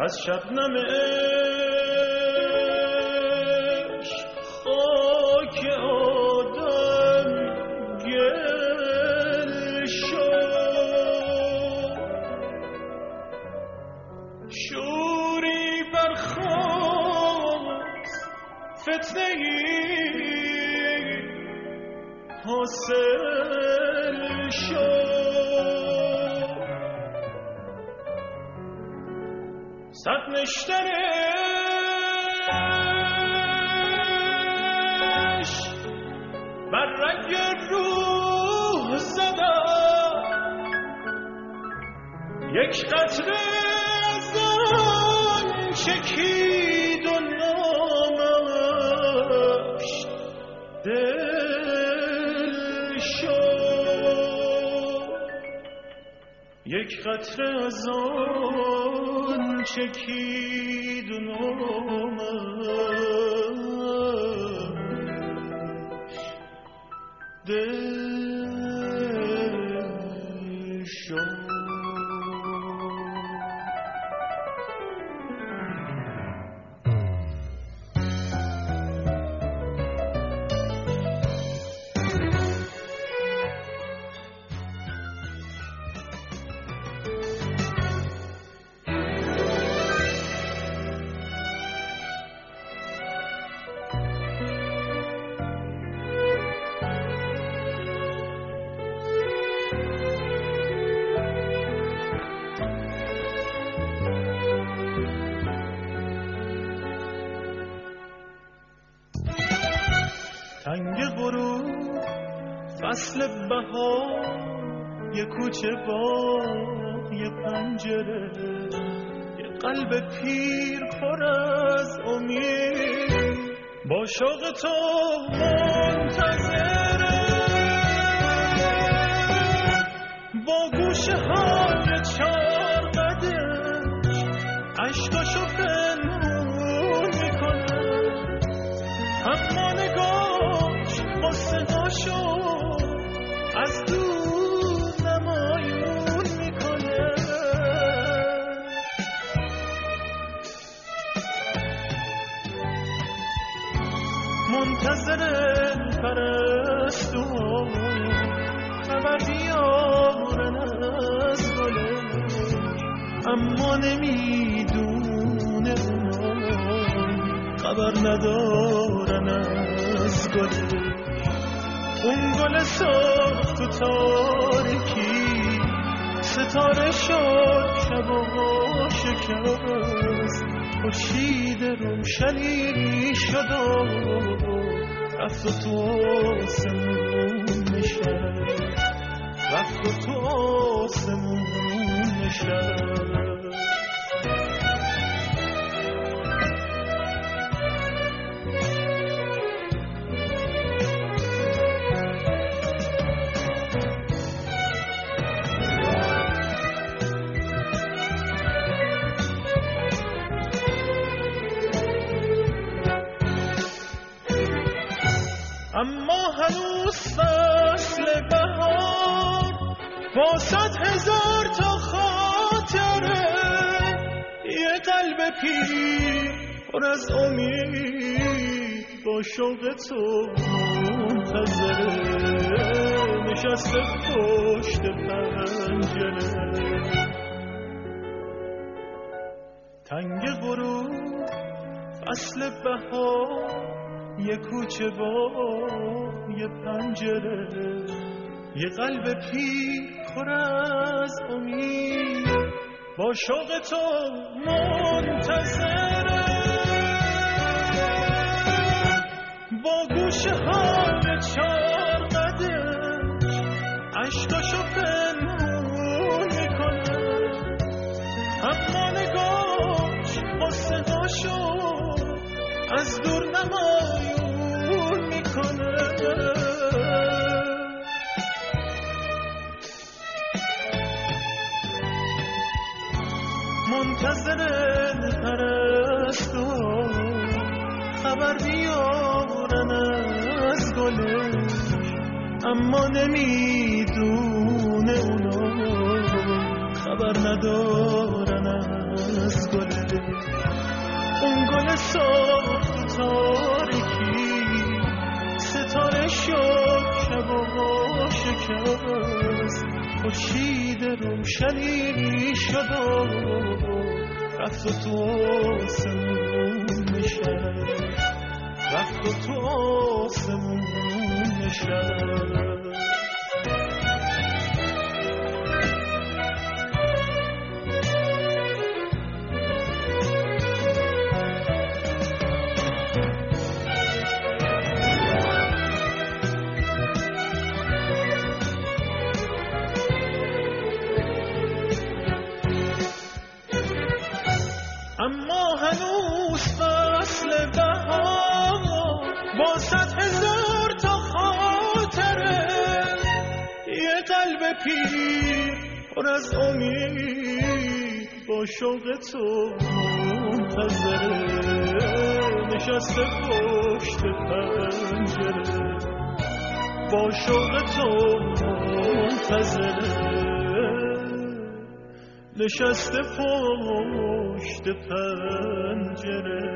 از شبنم عشق خاک آدم گل شد، شوری برخاست فتنه‌ای حاصل شد، صد نشترش بر رنگ روح زدم، یک قطره از آن چکید و نامش دل شد، یک قطره از آن چکید و نامش دل شد. تنگ غروب فصل بهار، یه کوچه باغ، یه پنجره، یه قلب پیر پر از امید با شوق تو منتظره، با گوشه های چار قدش عشقاشو پنهون میکنه، اما نگاهش قصه هاشو از دور نمایون میکنه، منتظر پرستو خبر بیارن از گلش، اما نمیدونه اونا خبر ندارن از گلش، اون گل سرخ تو تاریکی ستاره شد، شب و شکست، خورشید روشنی شد و رفت و تو آسمون نشست، رفت و تو آسمون نشست. اما هنوز فصل بهار با 100,000 تا خاطره، یه قلب پیر پر از امید با شوق تو منتظره، نشسته پشت پنجره، تنگ غروب فصل بهار، یه کوچه با یه پنجره، یه قلب پیر پر از امید با شوق تو منتظره، با گوشه های چار قدش عشقاشو پنهون میکنه، اما نگاهش قصه هاشو از دور نمایون میکنه، منتظر پرستو خبر بیارن از گلش، اما نمیدونه اونا خبر ندارن از گله، اون گل ساخت و تاریکی ستاره شد شب و شکست، خورشید روشنی شد و رفت و تو آسمون نشست، رفت و تو آسمون نشست. اما هنوز فصل بهار با 100,000 تا خاطره، یه قلب پیر پر از امید با شوق تو منتظره، نشسته پشت پنجره با شوق تو منتظره، نشسته پشت پنجره.